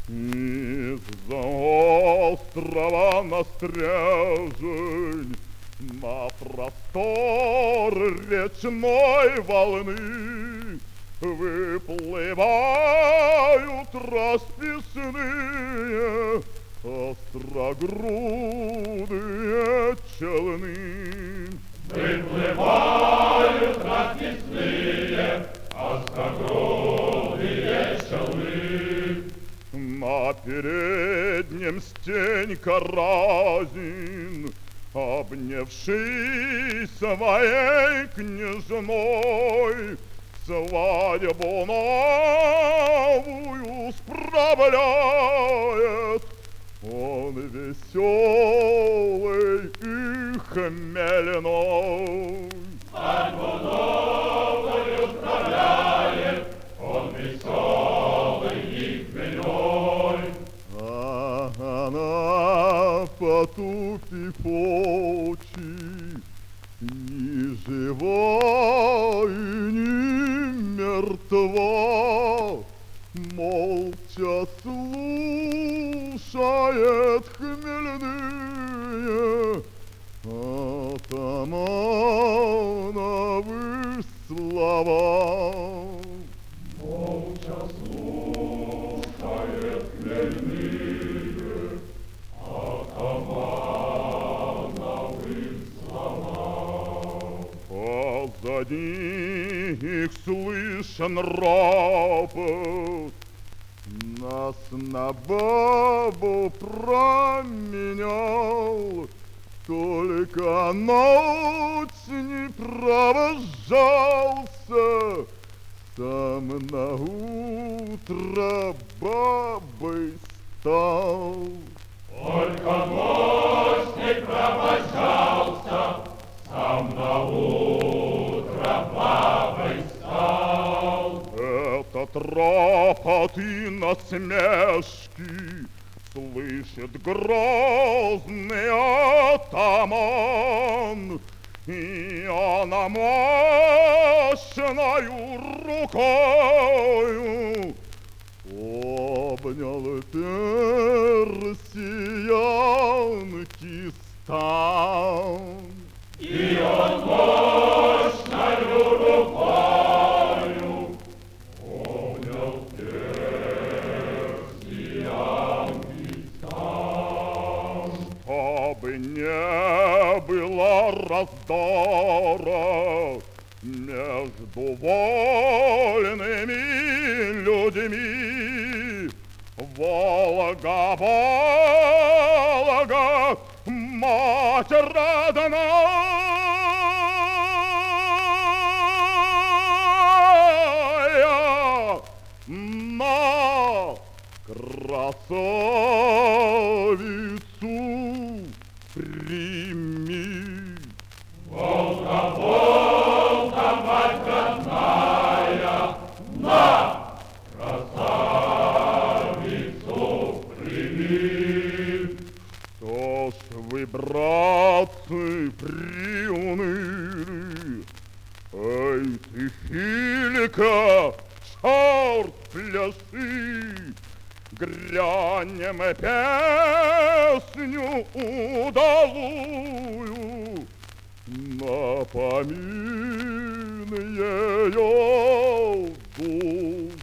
Из-за острова на стрежень, на простор речной волны выплывают расписные острогрудые челны. Выплывают расписные острогрудые челны. На переднем Стенька Разин, обнявший своей княжной, свадьбу новую справляет. Он веселый и хмельной. Свадьбу новую справляет, он веселый и хмельной. А она, потупив очи, ни жива и ни мертва, молча слушает хмельные атамановы слова. Молча слушает хмельные атамановы слова. Позади их слышен ропот, нас на бабу променял, только ночь не провожался, сам на утро бабой стал. Только ночь не провожался, сам на утро бабой стал. Этот ропот и насмешки слышит грозный атаман, и она мощною рукою обнял персиянки стан. И он мощною рукою обнял персиянки стан. Чтобы не было раздора между вольными людьми, Волга, Волга, мать родная, на красавицу прими. Волга, Волга, мать родная, на красавицу прими. Что ж вы, братцы, приуныли? Эй, ты, Филика, черт пляши! Грянем песню удалую, напомин ее душу.